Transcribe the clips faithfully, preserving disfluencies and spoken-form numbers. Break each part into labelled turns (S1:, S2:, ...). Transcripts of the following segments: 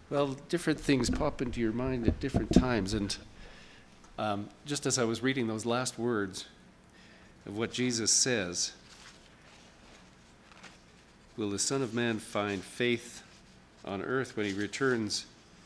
S1: Well, different things pop into your mind at different times. And um, just as I was reading those last words of what Jesus says, will the Son of Man find faith on earth when he returns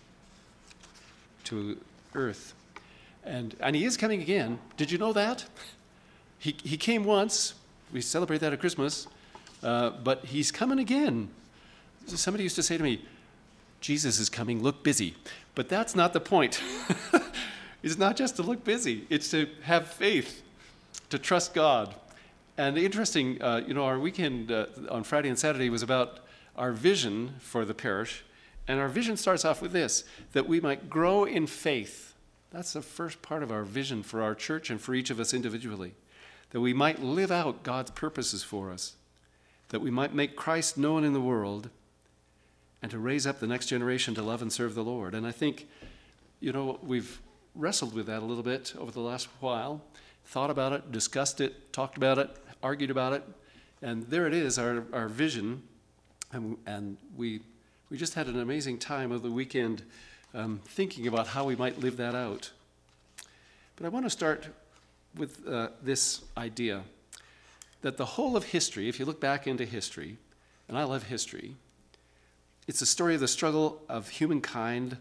S1: to earth? And and he is coming again. Did you know that? He he came once. We celebrate that at Christmas. Uh, but he's coming again. Somebody used to say to me, Jesus is coming, look busy. But that's not the point. It's not just to look busy. It's to have faith, to trust God. And interesting, uh, you know, our weekend uh, on Friday and Saturday was about our vision for the parish. And our vision starts off with this, that we might grow in faith. That's the first part of our vision for our church and for each of us individually. That we might live out God's purposes for us. That we might make Christ known in the world, and to raise up the next generation to love and serve the Lord. And I think, you know, we've wrestled with that a little bit over the last while, thought about it, discussed it, talked about it, argued about it, and there it is, our, our vision. And, and we we just had an amazing time of the weekend um, thinking about how we might live that out. But I want to start with uh, this idea that the whole of history, if you look back into history, and I love history, it's a story of the struggle of humankind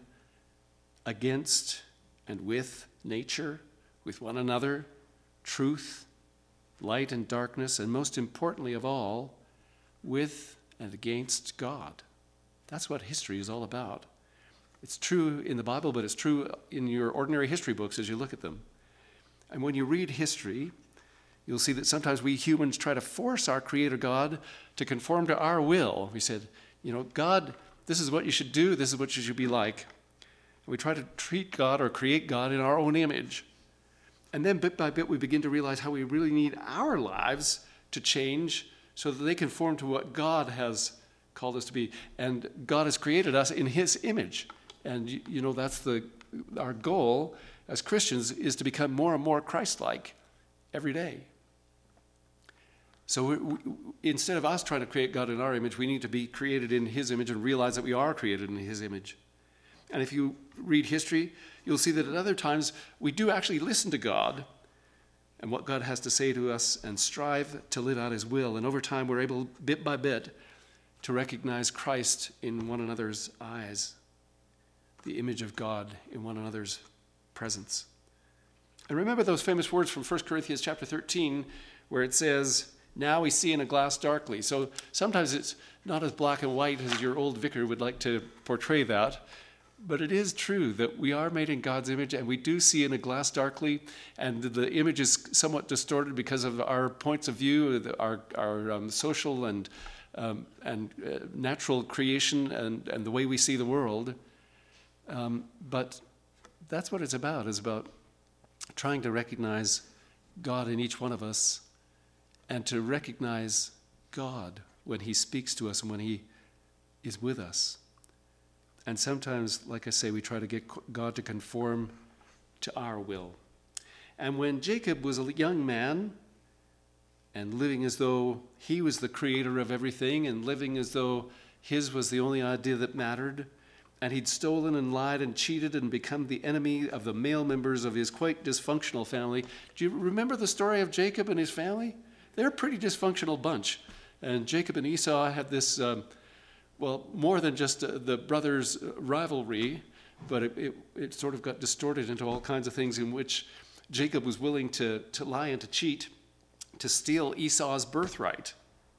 S1: against and with nature, with one another, truth, light and darkness, and most importantly of all, with and against God. That's what history is all about. It's true in the Bible, but it's true in your ordinary history books as you look at them. And when you read history, you'll see that sometimes we humans try to force our Creator God to conform to our will. We said, you know, God, this is what you should do, this is what you should be like. And we try to treat God or create God in our own image. And then bit by bit we begin to realize how we really need our lives to change so that they conform to what God has called us to be. And God has created us in His image. And, you, you know, that's the our goal as Christians is to become more and more Christ-like every day. So we, we, instead of us trying to create God in our image, we need to be created in His image and realize that we are created in His image. And if you read history, you'll see that at other times we do actually listen to God and what God has to say to us and strive to live out His will. And over time we're able, bit by bit, to recognize Christ in one another's eyes, the image of God in one another's presence. And remember those famous words from First Corinthians chapter thirteen, where it says, now we see in a glass darkly. So sometimes it's not as black and white as your old vicar would like to portray that, but it is true that we are made in God's image and we do see in a glass darkly, and the image is somewhat distorted because of our points of view, our, our um, social and, um, and uh, natural creation and, and the way we see the world. Um, but that's what it's about, is about trying to recognize God in each one of us and to recognize God when He speaks to us and when He is with us. And sometimes, like I say, we try to get God to conform to our will. And when Jacob was a young man and living as though he was the creator of everything and living as though his was the only idea that mattered, and he'd stolen and lied and cheated and become the enemy of the male members of his quite dysfunctional family. Do you remember the story of Jacob and his family? They're a pretty dysfunctional bunch. And Jacob and Esau had this, um, well, more than just uh, the brothers' rivalry, but it, it, it sort of got distorted into all kinds of things in which Jacob was willing to, to lie and to cheat, to steal Esau's birthright.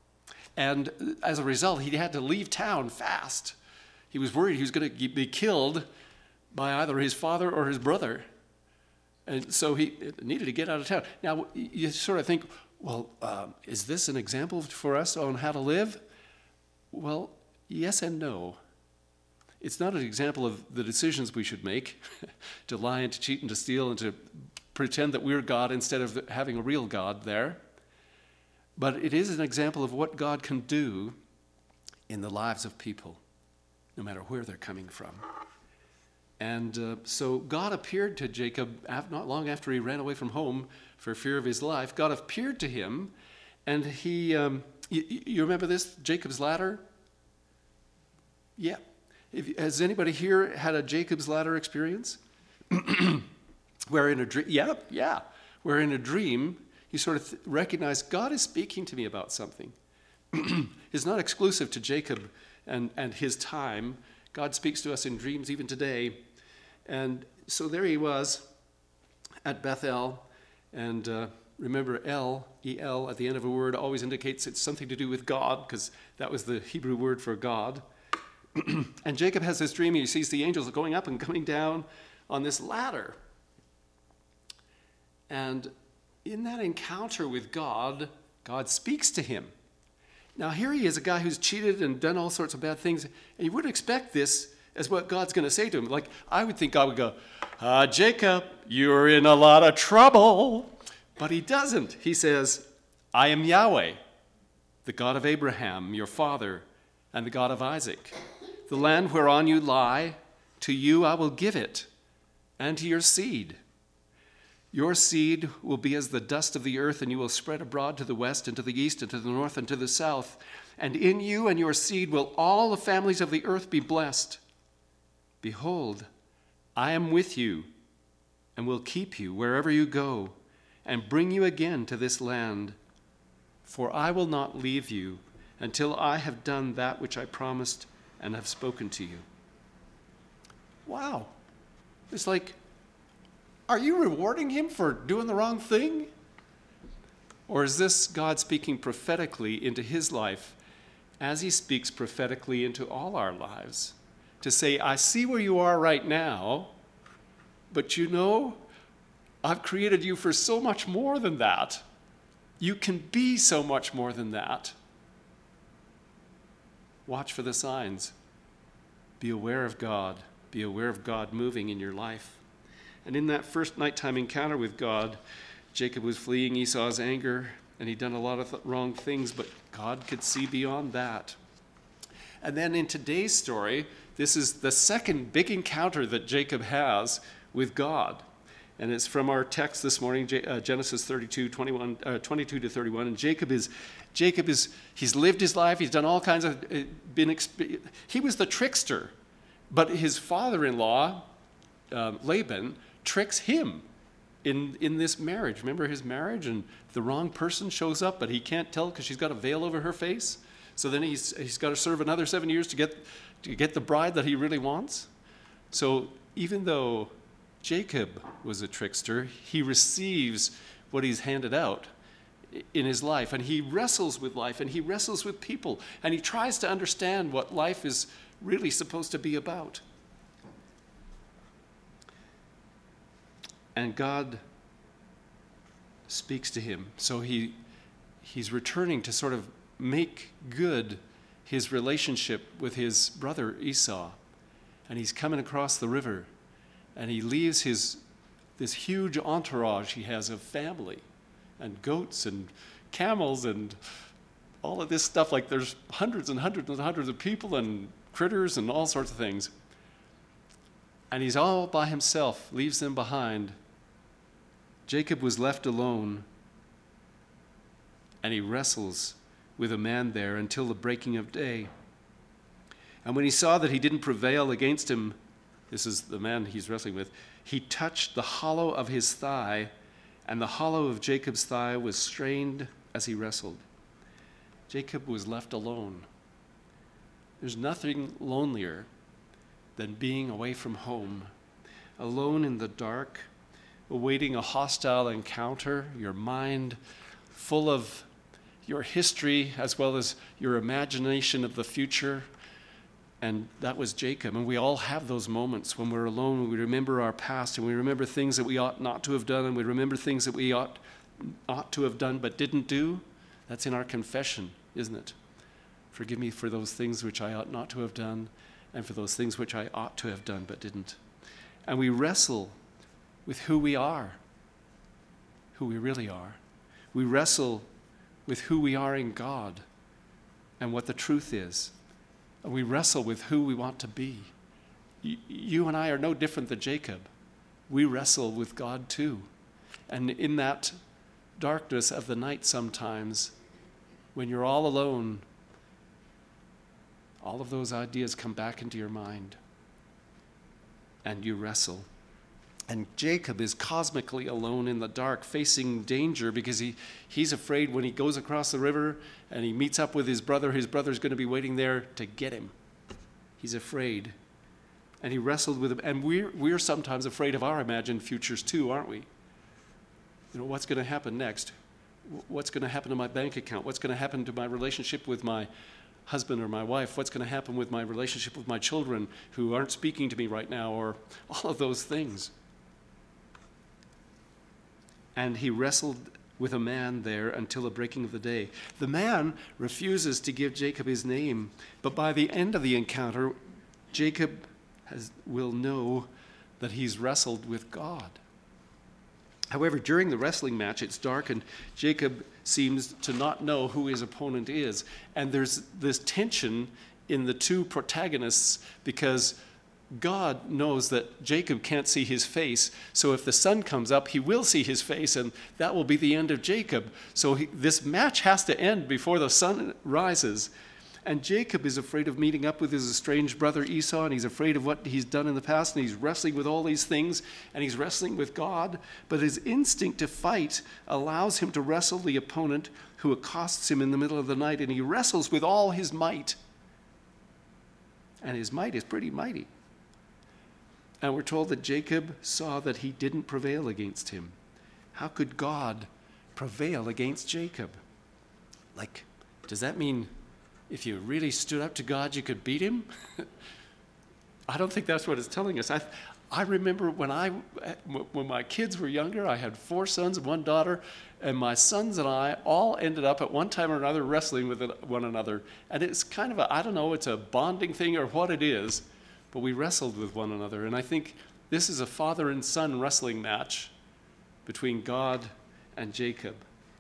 S1: And as a result, he had to leave town fast. He was worried he was going to be killed by either his father or his brother. And so he needed to get out of town. Now, you sort of think, well, um, is this an example for us on how to live? Well, yes and no. It's not an example of the decisions we should make, to lie and to cheat and to steal and to pretend that we're God instead of having a real God there. But it is an example of what God can do in the lives of people, no matter where they're coming from. And uh, so God appeared to Jacob not long after he ran away from home for fear of his life. God appeared to him, and he, um, you, you remember this, Jacob's ladder? Yeah. If, has anybody here had a Jacob's Ladder experience? Where in a dream, yeah, yeah, where in a dream you sort of th- recognize God is speaking to me about something. It's not exclusive to Jacob and, and his time. God speaks to us in dreams even today. And so there he was at Bethel. And uh, remember, El, E L, at the end of a word always indicates it's something to do with God, because that was the Hebrew word for God. And Jacob has this dream. He sees the angels going up and coming down on this ladder. And in that encounter with God, God speaks to him. Now here he is, a guy who's cheated and done all sorts of bad things. And you wouldn't expect this as what God's going to say to him. Like, I would think God would go, uh, Jacob, you're in a lot of trouble. But he doesn't. He says, I am Yahweh, the God of Abraham, your father, and the God of Isaac. The land whereon you lie, to you I will give it, and to your seed. Your seed will be as the dust of the earth, and you will spread abroad to the west and to the east and to the north and to the south. And in you and your seed will all the families of the earth be blessed. Behold, I am with you and will keep you wherever you go and bring you again to this land. For I will not leave you until I have done that which I promised and have spoken to you. Wow. It's like, are you rewarding him for doing the wrong thing? Or is this God speaking prophetically into his life as he speaks prophetically into all our lives? To say, I see where you are right now, but you know, I've created you for so much more than that. You can be so much more than that. Watch for the signs. Be aware of God. Be aware of God moving in your life. And in that first nighttime encounter with God, Jacob was fleeing Esau's anger, and he'd done a lot of th- wrong things, but God could see beyond that. And then in today's story, this is the second big encounter that Jacob has with God. And it's from our text this morning, uh, Genesis thirty-two, twenty-one, uh, twenty-two to thirty-one. And Jacob is, Jacob is, he's lived his life. He's done all kinds of, uh, been, exp- he was the trickster. But his father-in-law, uh, Laban, tricks him in, in this marriage. Remember his marriage? And the wrong person shows up, but he can't tell because she's got a veil over her face. So then he's, he's got to serve another seven years to get, to get the bride that he really wants. So even though Jacob was a trickster, he receives what he's handed out in his life, and he wrestles with life, and he wrestles with people, and he tries to understand what life is really supposed to be about. And God speaks to him. So he he's returning to sort of make good his relationship with his brother Esau. And he's coming across the river, and he leaves his this huge entourage he has of family and goats and camels and all of this stuff. Like there's hundreds and hundreds and hundreds of people and critters and all sorts of things. And he's all by himself, leaves them behind. Jacob was left alone, and he wrestles with a man there until the breaking of day. And when he saw that he didn't prevail against him, this is the man he's wrestling with, he touched the hollow of his thigh, and the hollow of Jacob's thigh was strained as he wrestled. Jacob was left alone. There's nothing lonelier than being away from home, alone in the dark, awaiting a hostile encounter, your mind full of your history as well as your imagination of the future. And that was Jacob. And we all have those moments when we're alone, when we remember our past, and we remember things that we ought not to have done, and we remember things that we ought, ought to have done but didn't do. That's in our confession, isn't it? Forgive me for those things which I ought not to have done, and for those things which I ought to have done but didn't. And we wrestle with who we are, who we really are. We wrestle with who we are in God and what the truth is. And we wrestle with who we want to be. You, you and I are no different than Jacob. We wrestle with God too. And in that darkness of the night sometimes, when you're all alone, all of those ideas come back into your mind. And you wrestle. And Jacob is cosmically alone in the dark, facing danger because he, he's afraid when he goes across the river and he meets up with his brother, his brother's going to be waiting there to get him. He's afraid. And he wrestled with him. And we're, we're sometimes afraid of our imagined futures too, aren't we? You know, what's going to happen next? What's going to happen to my bank account? What's going to happen to my relationship with my husband or my wife? What's going to happen with my relationship with my children who aren't speaking to me right now? Or all of those things. And he wrestled with a man there until the breaking of the day. The man refuses to give Jacob his name, but by the end of the encounter, Jacob has, will know that he's wrestled with God. However, during the wrestling match, it's dark, and Jacob seems to not know who his opponent is. And there's this tension in the two protagonists because God knows that Jacob can't see his face, so if the sun comes up, he will see his face, and that will be the end of Jacob. So he, this match has to end before the sun rises. And Jacob is afraid of meeting up with his estranged brother Esau, and he's afraid of what he's done in the past, and he's wrestling with all these things, and he's wrestling with God. But his instinct to fight allows him to wrestle the opponent who accosts him in the middle of the night, and he wrestles with all his might. And his might is pretty mighty. And we're told that Jacob saw that he didn't prevail against him. How could God prevail against Jacob? Like, does that mean if you really stood up to God, you could beat him? I don't think that's what it's telling us. I, I remember when I, when my kids were younger, I had four sons and one daughter, and my sons and I all ended up at one time or another wrestling with one another. And it's kind of a, I don't know, it's a bonding thing or what it is, but we wrestled with one another. And I think this is a father and son wrestling match between God and Jacob.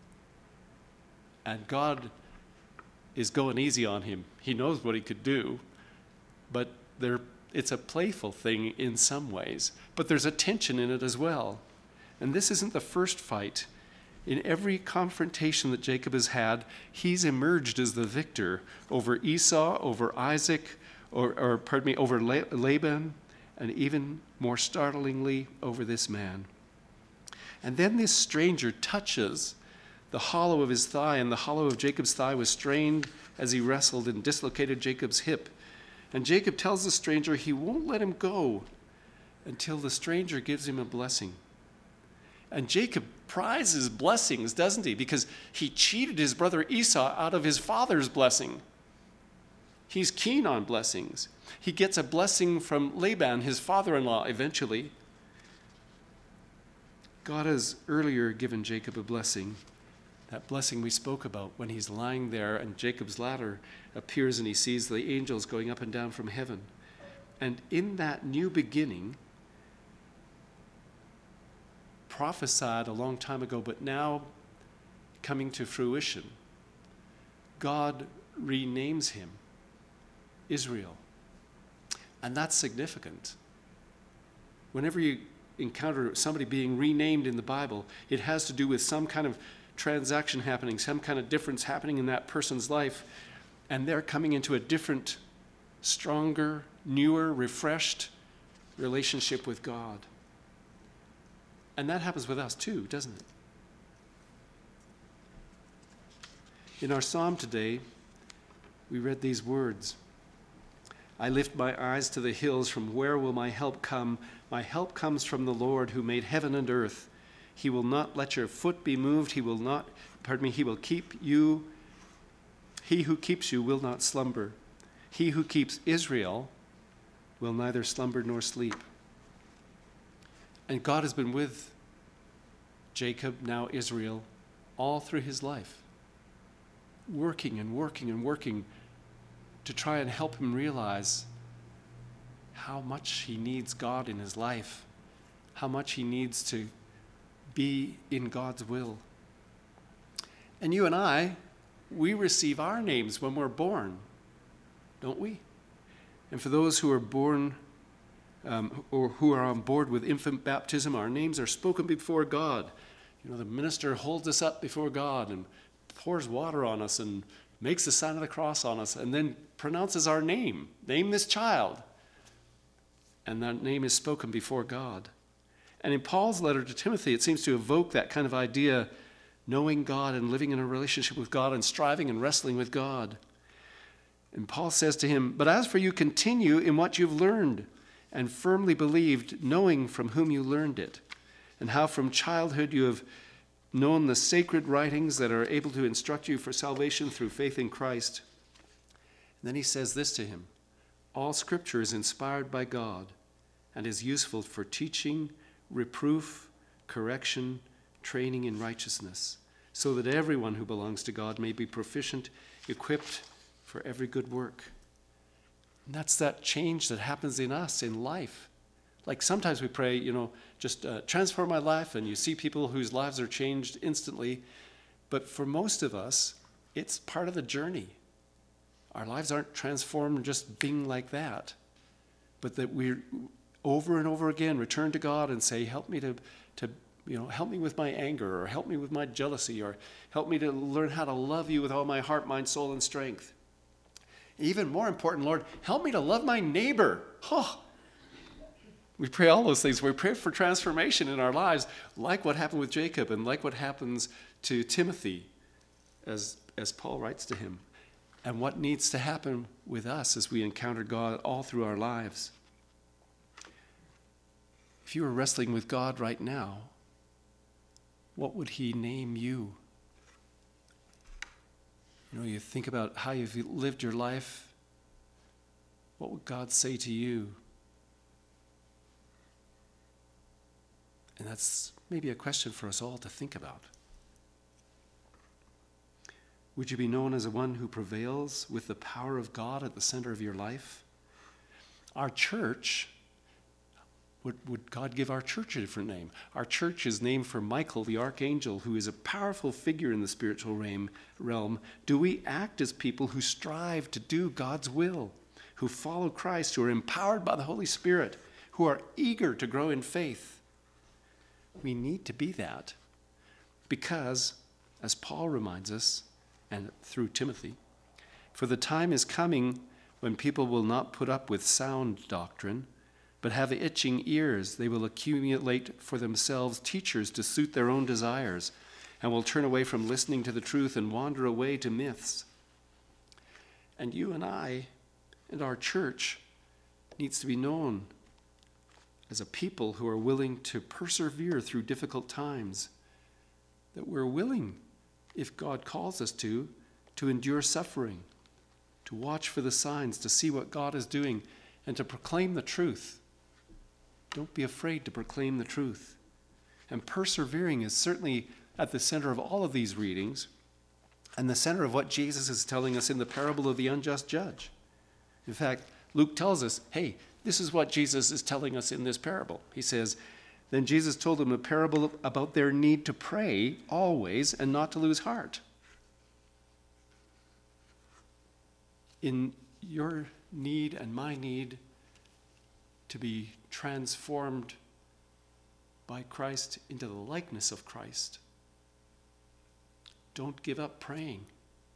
S1: And God is going easy on him. He knows what he could do, but there, it's a playful thing in some ways. But there's a tension in it as well. And this isn't the first fight. In every confrontation that Jacob has had, he's emerged as the victor over Esau, over Isaac, Or, or, pardon me, over Laban, and even more startlingly, over this man. And then this stranger touches the hollow of his thigh, and the hollow of Jacob's thigh was strained as he wrestled and dislocated Jacob's hip. And Jacob tells the stranger he won't let him go until the stranger gives him a blessing. And Jacob prizes blessings, doesn't he? Because he cheated his brother Esau out of his father's blessing. He's keen on blessings. He gets a blessing from Laban, his father-in-law, eventually. God has earlier given Jacob a blessing, that blessing we spoke about when he's lying there and Jacob's ladder appears and he sees the angels going up and down from heaven. And in that new beginning, prophesied a long time ago, but now coming to fruition, God renames him Israel. And that's significant. Whenever you encounter somebody being renamed in the Bible, it has to do with some kind of transaction happening, some kind of difference happening in that person's life, and they're coming into a different, stronger, newer, refreshed relationship with God. And that happens with us too, doesn't it? In our psalm today, we read these words: I lift my eyes to the hills, from where will my help come? My help comes from the Lord who made heaven and earth. He will not let your foot be moved. He will not, pardon me, he will keep you. He who keeps you will not slumber. He who keeps Israel will neither slumber nor sleep. And God has been with Jacob, now Israel, all through his life, working and working and working to try and help him realize how much he needs God in his life, how much he needs to be in God's will. And you and I, we receive our names when we're born, don't we? And for those who are born um, or who are on board with infant baptism, our names are spoken before God. You know, the minister holds us up before God and pours water on us and makes the sign of the cross on us, and then pronounces our name. Name this child. And that name is spoken before God. And in Paul's letter to Timothy, it seems to evoke that kind of idea, knowing God and living in a relationship with God and striving and wrestling with God. And Paul says to him, "But as for you, continue in what you've learned and firmly believed, knowing from whom you learned it, and how from childhood you have known the sacred writings that are able to instruct you for salvation through faith in Christ." And then he says this to him, "All Scripture is inspired by God and is useful for teaching, reproof, correction, training in righteousness, so that everyone who belongs to God may be proficient, equipped for every good work." And that's that change that happens in us in life. Like sometimes we pray, you know, just uh, transform my life, and you see people whose lives are changed instantly. But for most of us, it's part of the journey. Our lives aren't transformed just being like that, but that we over and over again return to God and say, help me to, to, you know, help me with my anger, or help me with my jealousy, or help me to learn how to love you with all my heart, mind, soul, and strength. Even more important, Lord, help me to love my neighbor. Oh, we pray all those things. We pray for transformation in our lives, like what happened with Jacob and like what happens to Timothy as, as Paul writes to him, and what needs to happen with us as we encounter God all through our lives. If you were wrestling with God right now, what would he name you? You know, you think about how you've lived your life. What would God say to you? And that's maybe a question for us all to think about. Would you be known as a one who prevails with the power of God at the center of your life? Our church, would, would God give our church a different name? Our church is named for Michael, the archangel, who is a powerful figure in the spiritual realm. Do we act as people who strive to do God's will, who follow Christ, who are empowered by the Holy Spirit, who are eager to grow in faith? We need to be that because, as Paul reminds us, and through Timothy, for the time is coming when people will not put up with sound doctrine, but have itching ears. They will accumulate for themselves teachers to suit their own desires, and will turn away from listening to the truth and wander away to myths. And you and I and our church needs to be known as a people who are willing to persevere through difficult times, that we're willing, if God calls us to, to endure suffering, to watch for the signs, to see what God is doing, and to proclaim the truth. Don't be afraid to proclaim the truth. And persevering is certainly at the center of all of these readings, and the center of what Jesus is telling us in the parable of the unjust judge. In fact, Luke tells us, hey, this is what Jesus is telling us in this parable. He says, then Jesus told them a parable about their need to pray always and not to lose heart. In your need and my need to be transformed by Christ into the likeness of Christ, don't give up praying.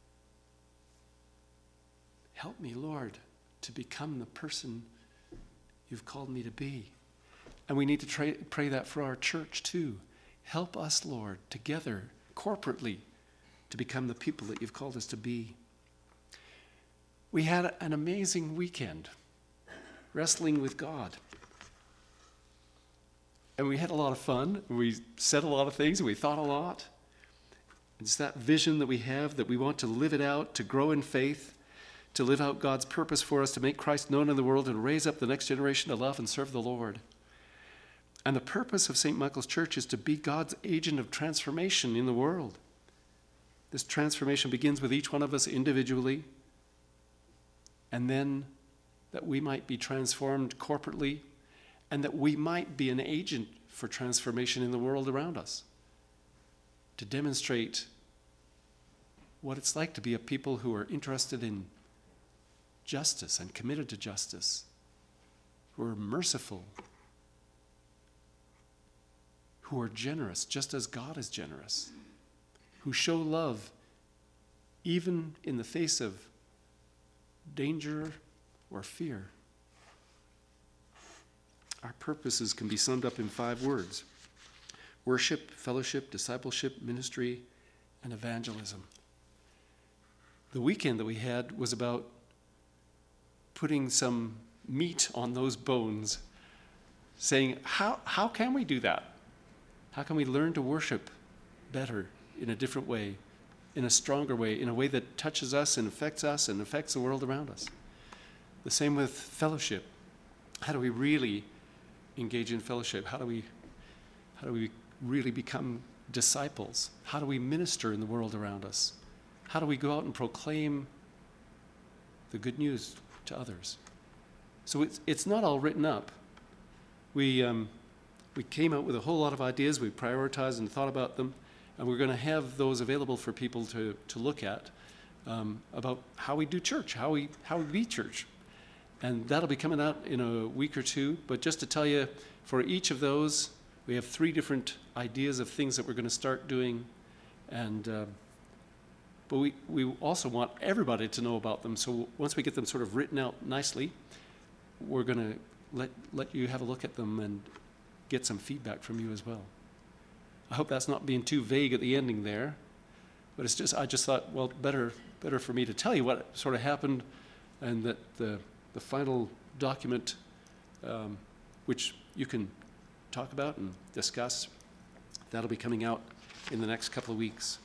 S1: Help me, Lord, to become the person you've called me to be. And we need to try, pray that for our church too. Help us, Lord, together, corporately, to become the people that you've called us to be. We had an amazing weekend wrestling with God. And we had a lot of fun. We said a lot of things, and we thought a lot. It's that vision that we have, that we want to live it out, to grow in faith, to live out God's purpose for us, to make Christ known in the world and raise up the next generation to love and serve the Lord. And the purpose of Saint Michael's Church is to be God's agent of transformation in the world. This transformation begins with each one of us individually, and then that we might be transformed corporately, and that we might be an agent for transformation in the world around us, to demonstrate what it's like to be a people who are interested in justice and committed to justice, who are merciful, who are generous just as God is generous, who show love even in the face of danger or fear. Our purposes can be summed up in five words: worship, fellowship, discipleship, ministry, and evangelism. The weekend that we had was about putting some meat on those bones, saying, how, how can we do that? How can we learn to worship better in a different way, in a stronger way, in a way that touches us and affects us and affects the world around us? The same with fellowship. How do we really engage in fellowship? How do we, how do we really become disciples? How do we minister in the world around us? How do we go out and proclaim the good news to others? So it's, it's not all written up. We, um, we came out with a whole lot of ideas. We prioritized and thought about them, and we're going to have those available for people to, to look at um, about how we do church, how we, how we be church. And that'll be coming out in a week or two. But just to tell you, for each of those, we have three different ideas of things that we're going to start doing. And uh, but we, we also want everybody to know about them. So once we get them sort of written out nicely, we're going to let let you have a look at them and get some feedback from you as well. I hope that's not being too vague at the ending there. But it's just I just thought, well, better better for me to tell you what sort of happened, and that the the final document, um, which you can talk about and discuss, that'll be coming out in the next couple of weeks.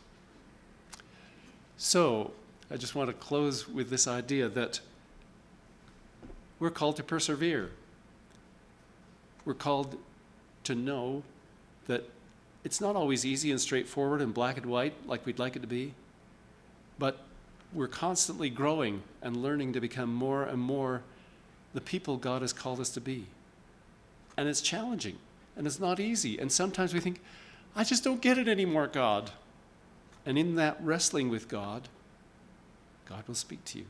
S1: So I just want to close with this idea that we're called to persevere. We're called to know that it's not always easy and straightforward and black and white like we'd like it to be, but we're constantly growing and learning to become more and more the people God has called us to be. And it's challenging, and it's not easy. And sometimes we think, I just don't get it anymore, God. And in that wrestling with God, God will speak to you.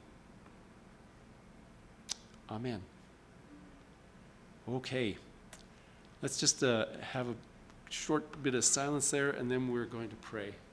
S1: Amen. Okay. Let's just uh, have a short bit of silence there, and then we're going to pray.